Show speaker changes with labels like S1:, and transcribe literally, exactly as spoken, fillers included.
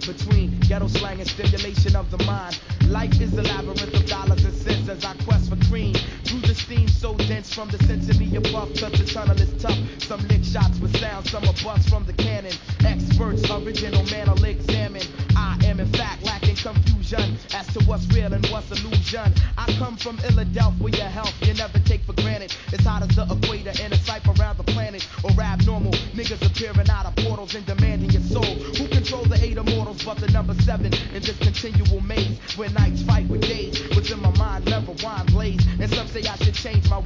S1: between ghetto slang and stimulation of the mind. Life is a labyrinth of dollars and cents as I quest for cream. Through the steam so dense from the sense of me above, cause the tunnel is tough. Some lick shots with sound, some are bust from the cannon. Experts, original man will examine. I am in fact lacking confusion as to what's real and what's illusion. I come from Philadelphia, health you never take for granted. It's hot as the equator in a cipher around the planet. Or abnormal, niggas appear